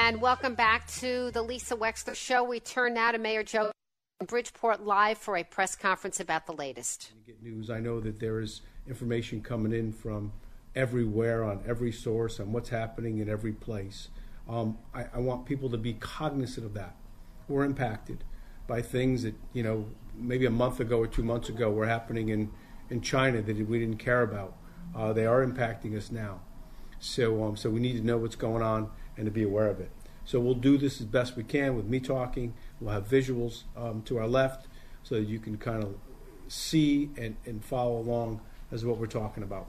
And welcome back to the Lisa Wexler Show. We turn now to Mayor Joe Bridgeport live for a press conference about the latest. Get news. I know that there is information coming in from everywhere on every source on what's happening in every place. I want people to be cognizant of that. We're impacted by things that, maybe a month ago or 2 months ago were happening in China that we didn't care about. They are impacting us now. So we need to know what's going on and to be aware of it. So we'll do this as best we can with me talking. We'll have visuals to our left so that you can kind of see and follow along as what we're talking about.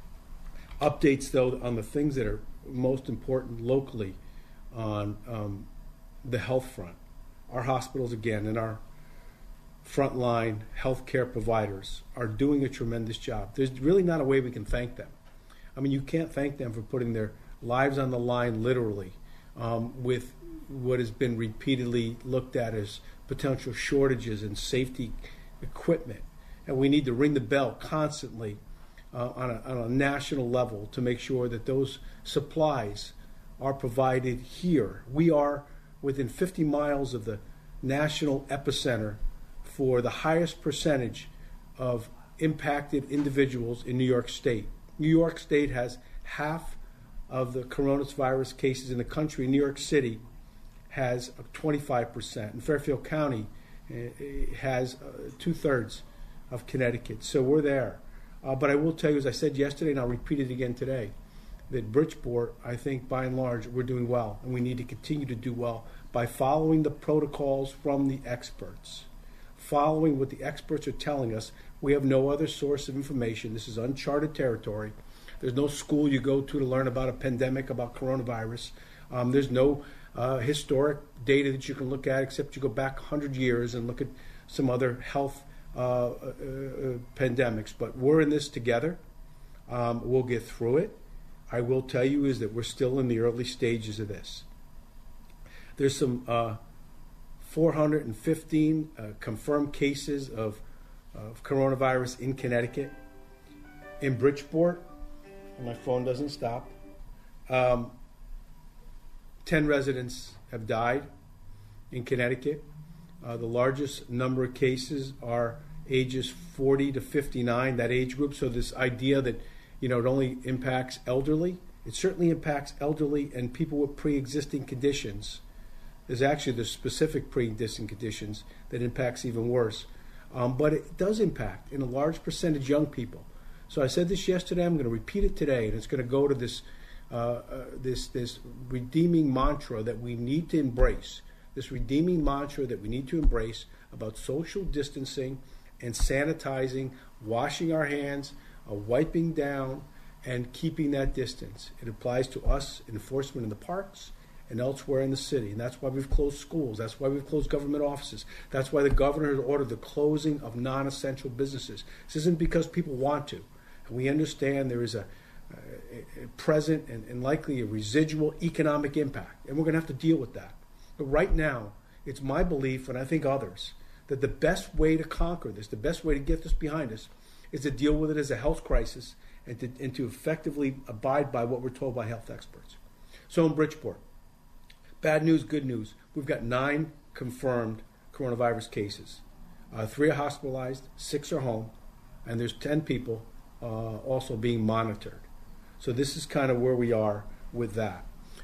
Updates, though, on the things that are most important locally on the health front. Our hospitals, again, and our frontline healthcare providers are doing a tremendous job. There's really not a way we can thank them. I mean, you can't thank them for putting their lives on the line literally with what has been repeatedly looked at as potential shortages in safety equipment. And we need to ring the bell constantly on a national level to make sure that those supplies are provided here. We are within 50 miles of the national epicenter for the highest percentage of impacted individuals in New York State. New York State has half of the coronavirus cases in the country. New York City has 25%, and Fairfield County has 2/3 of Connecticut. So we're there. But I will tell you, as I said yesterday, and I'll repeat it again today, that Bridgeport, I think, by and large, we're doing well, and we need to continue to do well by following the protocols from the experts. Following what the experts are telling us. We have no other source of information. This is uncharted territory. There's no school you go to learn about a pandemic, about coronavirus. There's no historic data that you can look at except you go back 100 years and look at some other health pandemics. But we're in this together. We'll get through it. I will tell you is that we're still in the early stages of this. There's some 415 confirmed cases of coronavirus in Connecticut. In Bridgeport, my phone doesn't stop, 10 residents have died in Connecticut. The largest number of cases are ages 40 to 59, that age group. So this idea that, it only impacts elderly, it certainly impacts elderly and people with pre-existing conditions. There's actually the specific pre-existing conditions that impacts even worse. But it does impact, in a large percentage, young people. So I said this yesterday, I'm going to repeat it today, and it's going to go to this redeeming mantra that we need to embrace, this redeeming mantra that we need to embrace about social distancing and sanitizing, washing our hands, wiping down, and keeping that distance. It applies to us, enforcement in the parks, and elsewhere in the city. And that's why we've closed schools. That's why we've closed government offices. That's why the governor has ordered the closing of non-essential businesses. This isn't because people want to. And we understand there is a present and likely a residual economic impact. And we're going to have to deal with that. But right now, it's my belief, and I think others, that the best way to conquer this, the best way to get this behind us, is to deal with it as a health crisis and to effectively abide by what we're told by health experts. So in Bridgeport, bad news, good news. We've got 9 confirmed coronavirus cases. 3 are hospitalized, 6 are home, and there's 10 people also being monitored. So this is kind of where we are with that.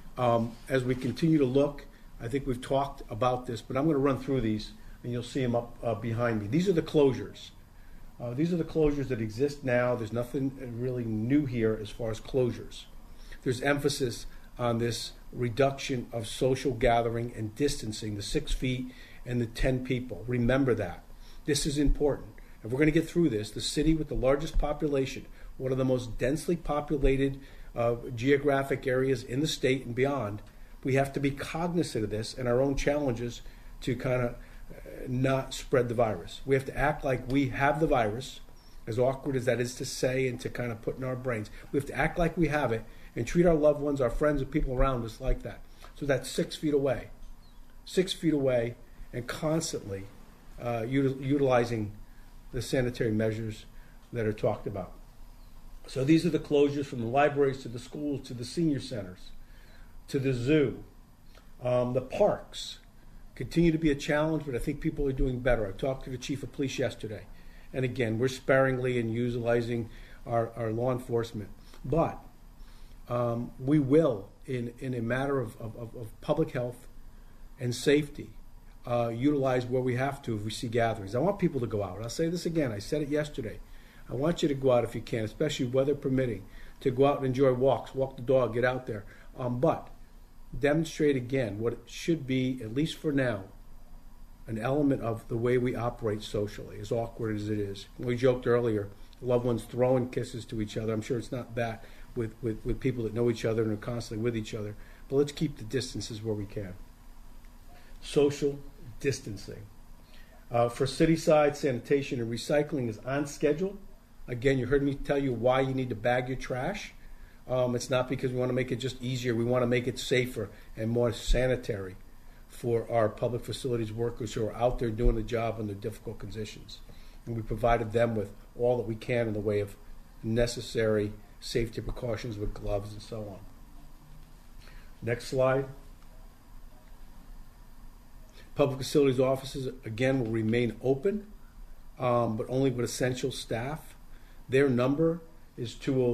As we continue to look, I think we've talked about this, but I'm going to run through these, and you'll see them up behind me. These are the closures. These are the closures that exist now. There's nothing really new here as far as closures. There's emphasis on this reduction of social gathering and distancing, the 6 feet and the 10 people. Remember that. This is important. If we're going to get through this, the city with the largest population, one of the most densely populated geographic areas in the state and beyond, we have to be cognizant of this and our own challenges to kind of not spread the virus. We have to act like we have the virus, as awkward as that is to say and to kind of put in our brains. We have to act like we have it and treat our loved ones, our friends, and people around us like that. So that's 6 feet away. 6 feet away and constantly utilizing the sanitary measures that are talked about. So these are the closures from the libraries to the schools to the senior centers to the zoo. The parks continue to be a challenge, but I think people are doing better. I talked to the chief of police yesterday. And again, we're sparingly in utilizing our law enforcement. But we will, in a matter of public health and safety, utilize where we have to if we see gatherings. I want people to go out. I'll say this again. I said it yesterday. I want you to go out if you can, especially weather permitting, to go out and enjoy walks, walk the dog, get out there. But demonstrate again what it should be, at least for now, an element of the way we operate socially, as awkward as it is. We joked earlier, loved ones throwing kisses to each other. I'm sure it's not that with people that know each other and are constantly with each other. But let's keep the distances where we can. Social distancing. For city side, sanitation and recycling is on schedule. Again, you heard me tell you why you need to bag your trash. It's not because we want to make it just easier. We want to make it safer and more sanitary for our public facilities workers who are out there doing the job under difficult conditions. And we provided them with all that we can in the way of necessary safety precautions with gloves and so on. Next slide. Public facilities offices, again, will remain open, but only with essential staff. Their number is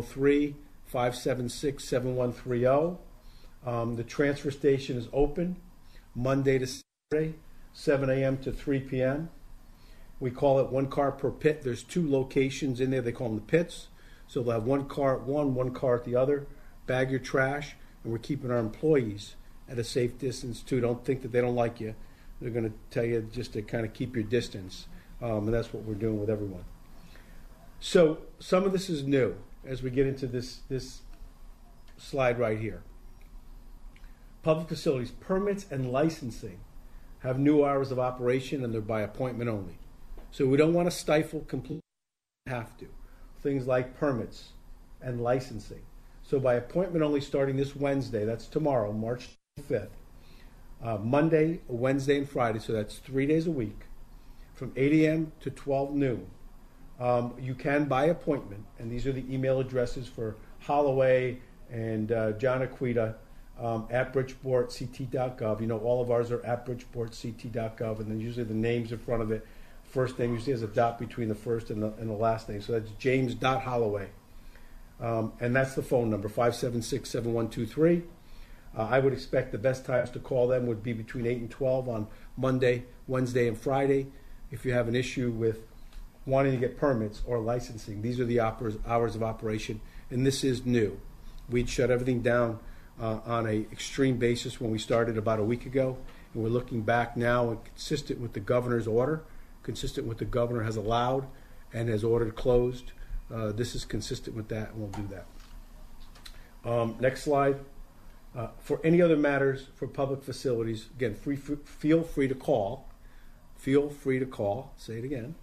203-576-7130. The transfer station is open Monday to Saturday, 7 a.m. to 3 p.m. We call it one car per pit. There's 2 locations in there. They call them the pits. So they'll have one car at one car at the other. Bag your trash, and we're keeping our employees at a safe distance too. Don't think that they don't like you. They're going to tell you just to kind of keep your distance, and that's what we're doing with everyone. So some of this is new as we get into this slide right here. Public facilities permits and licensing have new hours of operation, and they're by appointment only. So we don't want to stifle completely. Have to. Things like permits and licensing. So by appointment only starting this Wednesday, that's tomorrow, March 5th, Monday, Wednesday, and Friday, so that's 3 days a week, from 8 a.m. to 12 noon. You can by appointment, and these are the email addresses for Holloway and John Aquita at bridgeportct.gov. You know, all of ours are at bridgeportct.gov, and then usually the names in front of it. First name usually has a dot between the first and the last name, so that's James.Holloway. And that's the phone number, 576-7123. I would expect the best times to call them would be between 8 and 12 on Monday, Wednesday, and Friday. If you have an issue with wanting to get permits or licensing, these are the hours of operation, and this is new. We'd shut everything down on an extreme basis when we started about a week ago, and we're looking back now and consistent with the governor's order, consistent with the governor has allowed and has ordered closed. This is consistent with that, and we'll do that. Next slide. For any other matters for public facilities, again, feel free to call. Feel free to call. Say it again.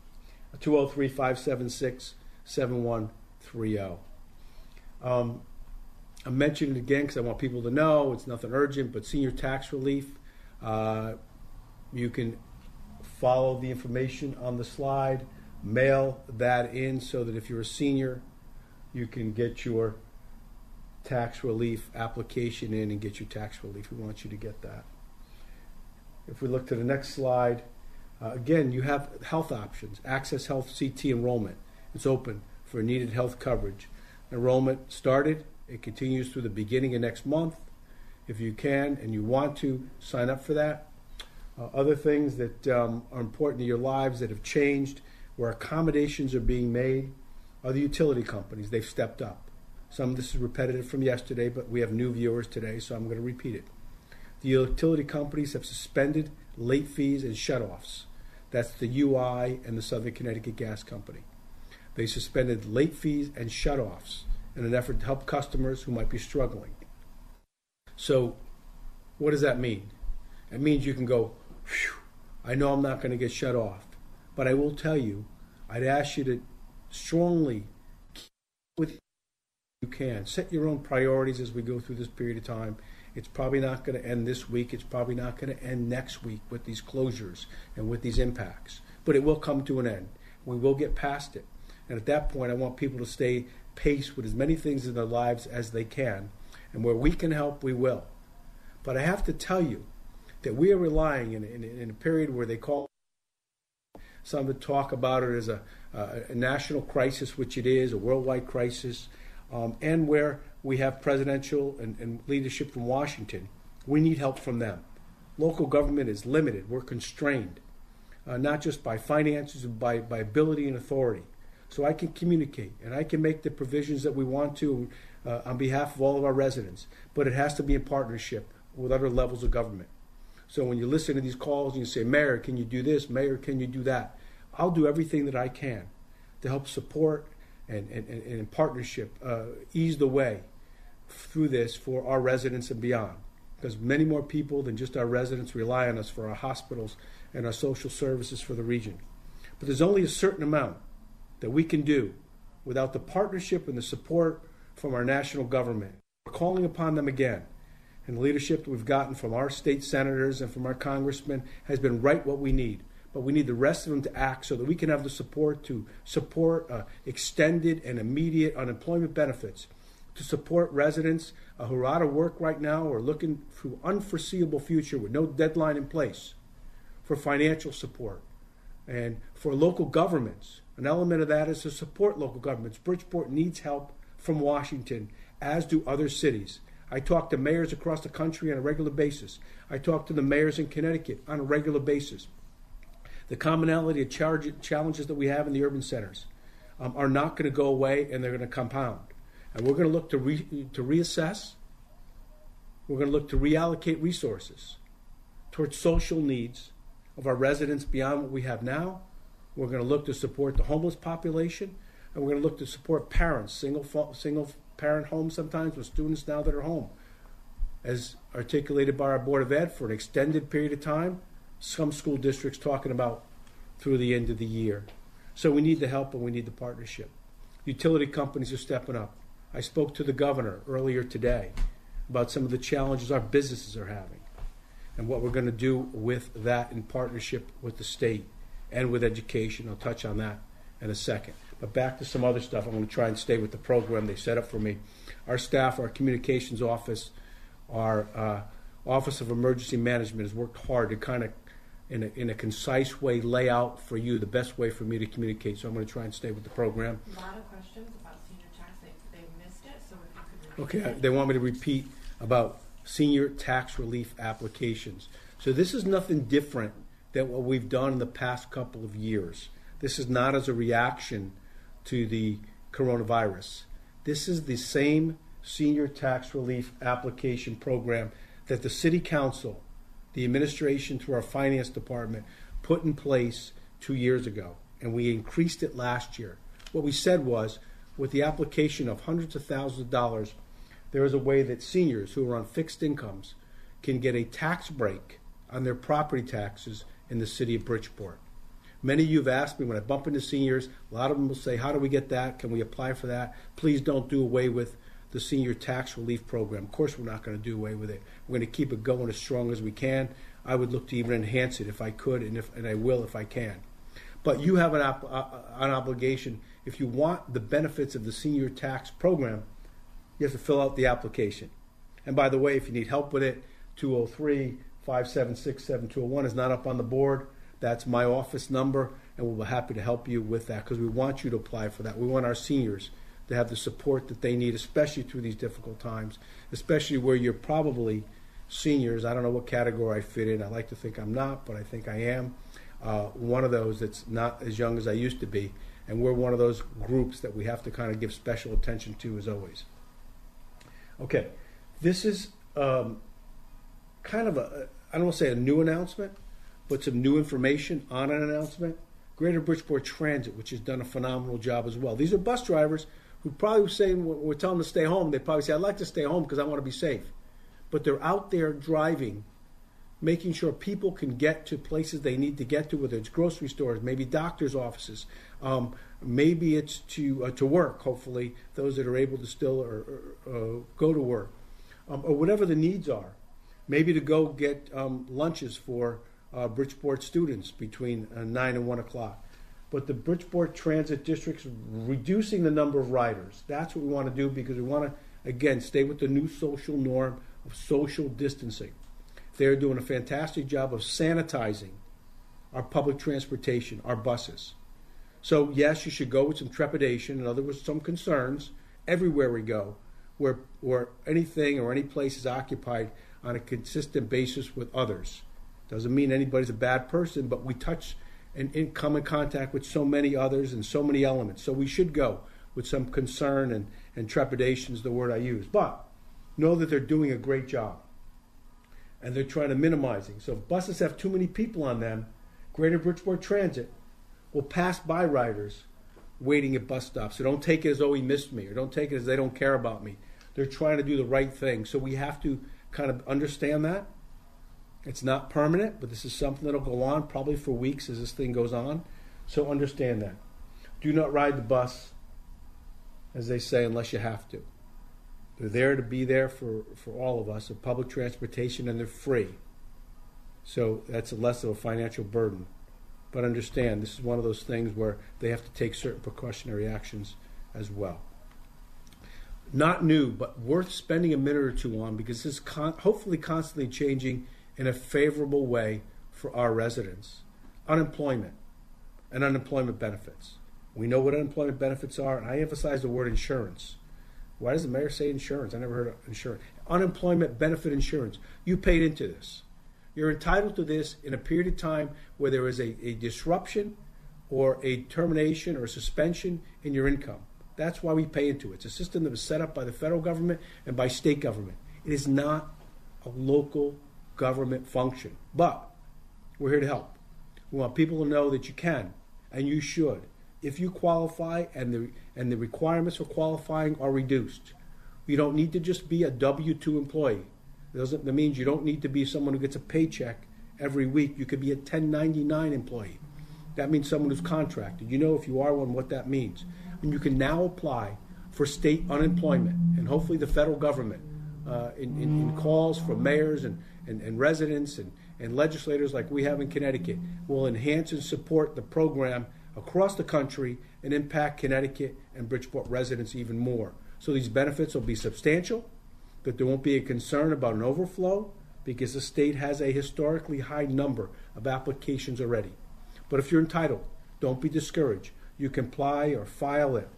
203-576-7130. I'm mentioning it again because I want people to know it's nothing urgent, but senior tax relief, you can follow the information on the slide, mail that in so that if you're a senior, you can get your tax relief application in and get your tax relief. We want you to get that. If we look to the next slide, again, you have health options. Access Health CT enrollment. It's open for needed health coverage. Enrollment started. It continues through the beginning of next month. If you can and you want to, sign up for that. Other things that are important to your lives that have changed, where accommodations are being made, are the utility companies. They've stepped up. Some of this is repetitive from yesterday, but we have new viewers today, so I'm going to repeat it. The utility companies have suspended late fees and shutoffs. That's the UI and the Southern Connecticut Gas Company. They suspended late fees and shutoffs in an effort to help customers who might be struggling. So what does that mean? It means you can go, phew, I know I'm not going to get shut off, but I will tell you, I'd ask you to strongly keep with you can. Set your own priorities as we go through this period of time. It's probably not going to end this week. It's probably not going to end next week with these closures and with these impacts. But it will come to an end. We will get past it. And at that point, I want people to stay paced with as many things in their lives as they can. And where we can help, we will. But I have to tell you that we are relying in a period where they call some to talk about it as a national crisis, which it is, a worldwide crisis, and where we have presidential and leadership from Washington. We need help from them. Local government is limited. We're constrained, not just by finances, but by ability and authority. So I can communicate, and I can make the provisions that we want to on behalf of all of our residents, but it has to be in partnership with other levels of government. So when you listen to these calls and you say, Mayor, can you do this? Mayor, can you do that? I'll do everything that I can to help support and in partnership ease the way through this for our residents and beyond. Because many more people than just our residents rely on us for our hospitals and our social services for the region. But there's only a certain amount that we can do without the partnership and the support from our national government. We're calling upon them again. And the leadership that we've gotten from our state senators and from our congressmen has been right what we need. But we need the rest of them to act so that we can have the support to support extended and immediate unemployment benefits, to support residents who are out of work right now or looking through unforeseeable future with no deadline in place, for financial support, and for local governments. An element of that is to support local governments. Bridgeport needs help from Washington, as do other cities. I talk to mayors across the country on a regular basis. I talk to the mayors in Connecticut on a regular basis. The commonality of challenges that we have in the urban centers are not going to go away, and they're going to compound. And we're going to look to reassess. We're going to look to reallocate resources towards social needs of our residents beyond what we have now. We're going to look to support the homeless population, and we're going to look to support parents, single parent homes sometimes with students now that are home. As articulated by our Board of Ed for an extended period of time, some school districts talking about through the end of the year. So we need the help and we need the partnership. Utility companies are stepping up. I spoke to the governor earlier today about some of the challenges our businesses are having and what we're going to do with that in partnership with the state and with education. I'll touch on that in a second. But back to some other stuff. I'm going to try and stay with the program they set up for me. Our staff, our communications office, our Office of Emergency Management has worked hard to kind of, in a concise way, lay out for you the best way for me to communicate. So I'm going to try and stay with the program. A lot of questions about senior tax. They missed it, so if you could repeat Okay, they want me to repeat about senior tax relief applications. So this is nothing different than what we've done in the past couple of years. This is not as a reaction to the coronavirus. This is the same senior tax relief application program that the City Council, the administration through our finance department, put in place 2 years ago, and we increased it last year. What we said was, with the application of hundreds of thousands of dollars, there is a way that seniors who are on fixed incomes can get a tax break on their property taxes in the city of Bridgeport. Many of you have asked me when I bump into seniors, a lot of them will say, how do we get that? Can we apply for that? Please don't do away with the senior tax relief program. Of course, we're not going to do away with it. We're going to keep it going as strong as we can. I would look to even enhance it if I could, and I will if I can. But you have an obligation. If you want the benefits of the senior tax program, you have to fill out the application. And by the way, if you need help with it, 203-576-7201 is not up on the board. That's my office number, and we'll be happy to help you with that because we want you to apply for that. We want our seniors to have the support that they need, especially through these difficult times, especially where you're probably seniors. I don't know what category I fit in. I like to think I'm not, but I think I am one of those that's not as young as I used to be, and we're one of those groups that we have to kind of give special attention to as always. Okay, this is kind of I don't want to say a new announcement, but some new information on an announcement. Greater Bridgeport Transit, which has done a phenomenal job as well. These are bus drivers who probably were saying, when we're telling them to stay home, they probably say, I'd like to stay home because I want to be safe. But they're out there driving, making sure people can get to places they need to get to, whether it's grocery stores, maybe doctor's offices, maybe it's to work, hopefully, those that are able to still go to work, or whatever the needs are. Maybe to go get lunches for Bridgeport students between 9 and 1 o'clock. But the Bridgeport Transit District's reducing the number of riders. That's what we want to do because we want to, again, stay with the new social norm of social distancing. They're doing a fantastic job of sanitizing our public transportation, our buses. So yes, you should go with some trepidation, in other words, some concerns everywhere we go, where anything or any place is occupied on a consistent basis with others. Doesn't mean anybody's a bad person, but we touch and come in contact with so many others and so many elements. So we should go with some concern and trepidation is the word I use. But know that they're doing a great job. And they're trying to minimizing. So if buses have too many people on them, Greater Bridgeport Transit will pass by riders waiting at bus stops. So don't take it as though he missed me, or don't take it as they don't care about me. They're trying to do the right thing. So we have to kind of understand that. It's not permanent, but this is something that'll go on probably for weeks as this thing goes on. So understand that. Do not ride the bus, as they say, unless you have to. They're there to be there for all of us, of public transportation, and they're free. So that's less of a financial burden. But understand, this is one of those things where they have to take certain precautionary actions as well. Not new, but worth spending a minute or two on, because this is hopefully constantly changing in a favorable way for our residents. Unemployment and unemployment benefits. We know what unemployment benefits are, and I emphasize the word insurance. Why does the mayor say insurance? I never heard of insurance. Unemployment benefit insurance. You paid into this. You're entitled to this in a period of time where there is a disruption or a termination or a suspension in your income. That's why we pay into it. It's a system that was set up by the federal government and by state government. It is not a local government function. But we're here to help. We want people to know that you can and you should, if you qualify and the requirements for qualifying are reduced. You don't need to just be a W-2 employee. That means you don't need to be someone who gets a paycheck every week. You could be a 1099 employee. That means someone who's contracted. You know, if you are one, what that means. And you can now apply for state unemployment, and hopefully the federal government, in calls from mayors and residents and legislators like we have in Connecticut, will enhance and support the program across the country and impact Connecticut and Bridgeport residents even more. So these benefits will be substantial, that there won't be a concern about an overflow, because the state has a historically high number of applications already. But if you're entitled, don't be discouraged. You can apply or file at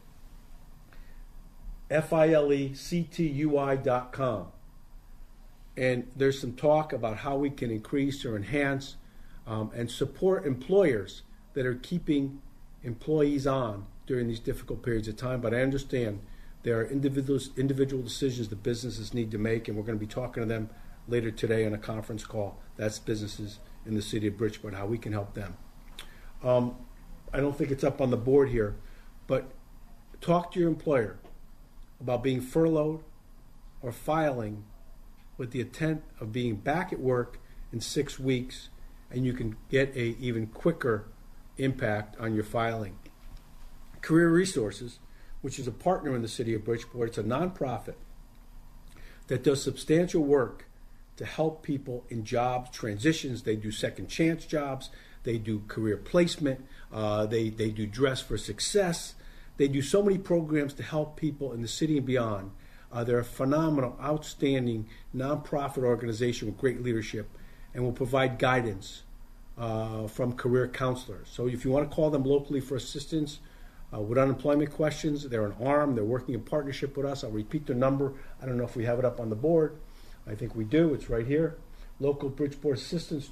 filectui.com. And there's some talk about how we can increase or enhance and support employers that are keeping employees on during these difficult periods of time. But I understand there are individual decisions that businesses need to make, and we're going to be talking to them later today on a conference call. That's businesses in the city of Bridgeport, how we can help them. I don't think it's up on the board here, but talk to your employer about being furloughed or filing with the intent of being back at work in 6 weeks, and you can get a even quicker impact on your filing. Career Resources, which is a partner in the city of Bridgeport, it's a nonprofit that does substantial work to help people in jobs transitions. They do second chance jobs. They do career placement. They do Dress for Success. They do so many programs to help people in the city and beyond. They're a phenomenal, outstanding nonprofit organization with great leadership, and will provide guidance from career counselors. So if you want to call them locally for assistance with unemployment questions, they're an arm. They're working in partnership with us. I'll repeat their number. I don't know if we have it up on the board. I think we do. It's right here. Local Bridgeport Assistance,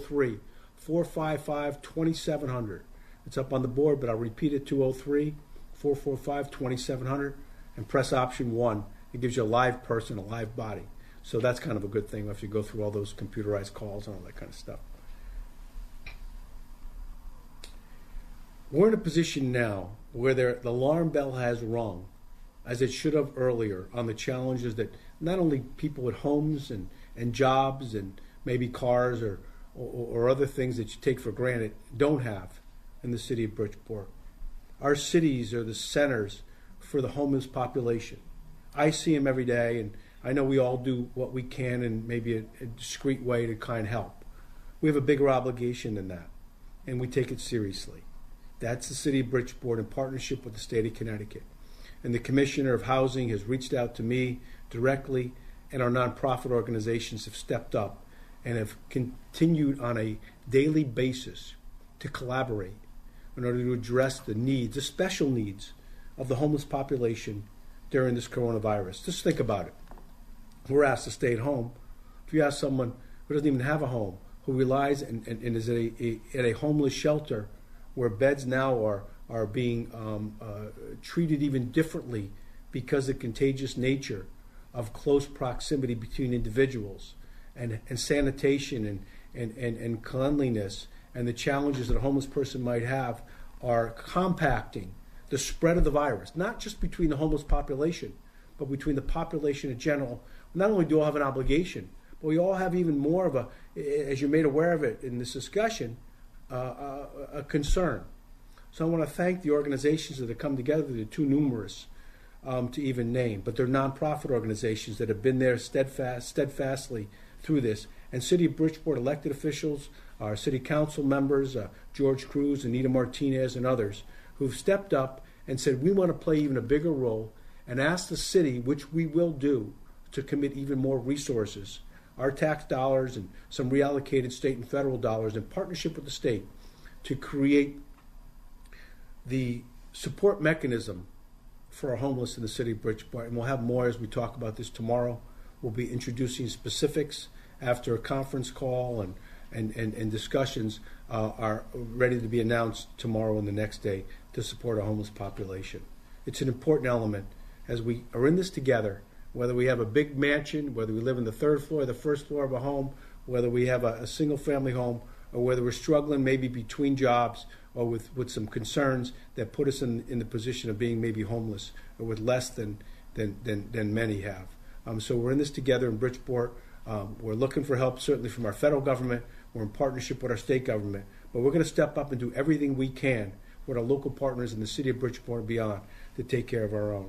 203-455-2700. It's up on the board, but I'll repeat it, 203-445-2700, and press option 1. It gives you a live person, a live body. So that's kind of a good thing if you go through all those computerized calls and all that kind of stuff. We're in a position now where the alarm bell has rung, as it should have earlier, on the challenges that not only people with homes and jobs and maybe cars or other things that you take for granted don't have in the city of Bridgeport. Our cities are the centers for the homeless population. I see them every day, and I know we all do what we can in maybe a discreet way to kind of help. We have a bigger obligation than that, and we take it seriously. That's the city of Bridgeport in partnership with the state of Connecticut. And the Commissioner of Housing has reached out to me directly and our nonprofit organizations have stepped up and have continued on a daily basis to collaborate in order to address the needs, the special needs of the homeless population during this coronavirus. Just think about it. We're asked to stay at home. If you ask someone who doesn't even have a home, who relies and is at a homeless shelter where beds now are being treated even differently because of the contagious nature of close proximity between individuals and sanitation and cleanliness and the challenges that a homeless person might have are compacting the spread of the virus, not just between the homeless population, but between the population in general. Not only do we all have an obligation, but we all have even more of a, as you're made aware of it in this discussion, a concern. So I want to thank the organizations that have come together. They're too numerous to even name, but they're nonprofit organizations that have been there steadfastly through this. And City of Bridgeport elected officials, our city council members, George Cruz, Anita Martinez, and others, who've stepped up and said, we want to play even a bigger role and ask the city, which we will do, to commit even more resources, our tax dollars and some reallocated state and federal dollars in partnership with the state to create the support mechanism for our homeless in the city of Bridgeport. And we'll have more as we talk about this tomorrow. We'll be introducing specifics after a conference call and discussions are ready to be announced tomorrow and the next day to support our homeless population. It's an important element as we are in this together, whether we have a big mansion, whether we live in the third floor or the first floor of a home, whether we have a single family home, or whether we're struggling maybe between jobs or with some concerns that put us in the position of being maybe homeless or with less than many have. So we're in this together in Bridgeport. We're looking for help certainly from our federal government. We're in partnership with our state government. But we're going to step up and do everything we can with our local partners in the city of Bridgeport and beyond to take care of our own.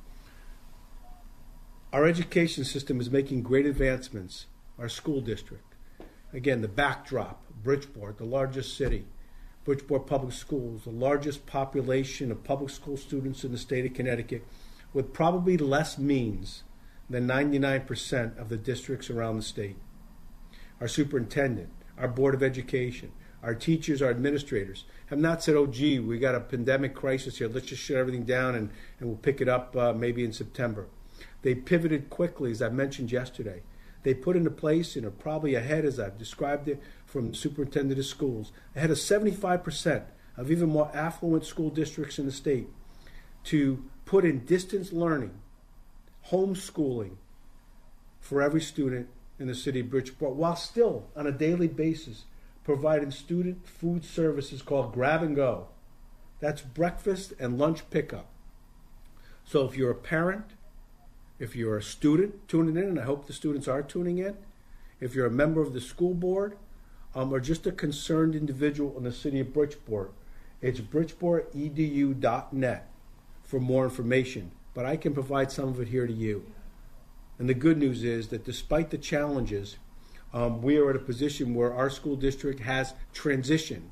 Our education system is making great advancements. Our school district. Again, the backdrop, Bridgeport, the largest city. Bridgeport Public Schools, the largest population of public school students in the state of Connecticut, with probably less means than 99% of the districts around the state. Our superintendent, our Board of Education, our teachers, our administrators have not said, oh, gee, we got a pandemic crisis here, let's just shut everything down and we'll pick it up maybe in September. They pivoted quickly, as I mentioned yesterday. They put into place, and are probably ahead, as I've described it, from the superintendent of schools, ahead of 75% of even more affluent school districts in the state, to put in distance learning, homeschooling for every student in the city of Bridgeport, while still, on a daily basis, providing student food services called Grab and Go. That's breakfast and lunch pickup. So if you're a parent, if you're a student tuning in, and I hope the students are tuning in, if you're a member of the school board, or just a concerned individual in the city of Bridgeport, it's bridgeportedu.net for more information. But I can provide some of it here to you. And the good news is that despite the challenges, we are at a position where our school district has transitioned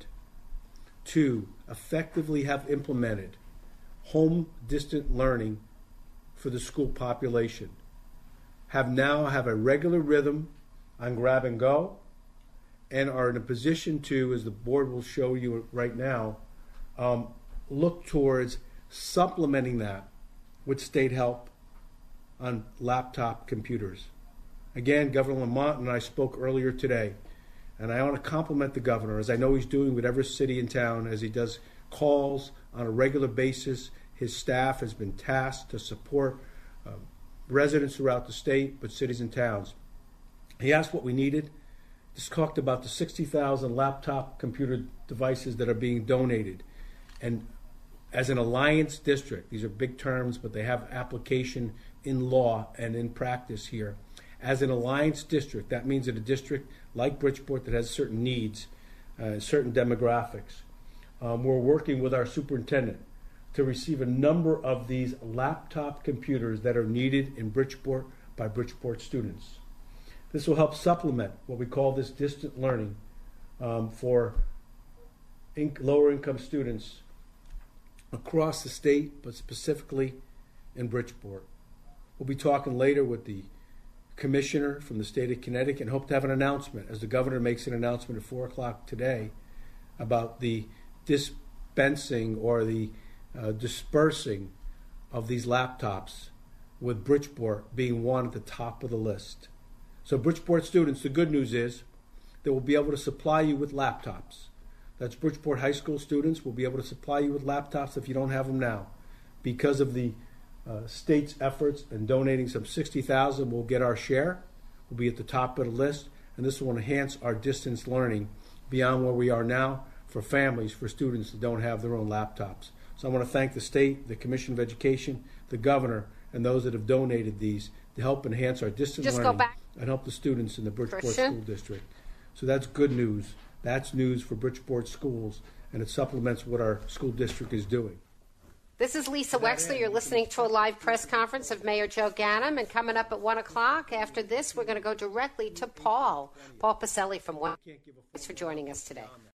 to effectively have implemented home distant learning for the school population, have a regular rhythm on Grab and Go, and are in a position to, as the board will show you right now, look towards supplementing that with state help on laptop computers. Again, Governor Lamont and I spoke earlier today, and I want to compliment the governor, as I know he's doing with every city in town, as he does calls on a regular basis. His staff has been tasked to support residents throughout the state, but cities and towns. He asked what we needed. Just talked about the 60,000 laptop computer devices that are being donated. And as an alliance district, these are big terms, but they have application in law and in practice here. As an alliance district, that means that a district like Bridgeport that has certain needs, certain demographics. We're working with our superintendent to receive a number of these laptop computers that are needed in Bridgeport by Bridgeport students. This will help supplement what we call this distant learning for lower income students across the state, but specifically in Bridgeport. We'll be talking later with the commissioner from the state of Connecticut, and hope to have an announcement, as the governor makes an announcement at 4 o'clock today, about the dispensing or the dispersing of these laptops, with Bridgeport being one at the top of the list. So Bridgeport students, the good news is that we'll be able to supply you with laptops. That's Bridgeport High School students. We'll be able to supply you with laptops if you don't have them now. Because of the state's efforts and donating some $60,000, we'll get our share. We'll be at the top of the list, and this will enhance our distance learning beyond where we are now for families, for students that don't have their own laptops. So I want to thank the state, the Commission of Education, the governor, and those that have donated these to help enhance our distance learning and help the students in the Bridgeport School District. So that's good news. That's news for Bridgeport schools, and it supplements what our school district is doing. This is Lisa Wexler. You're listening to a live press conference of Mayor Joe Ganim, and coming up at 1 o'clock after this, we're going to go directly to Paul Pacelli from One. Thanks for joining us today.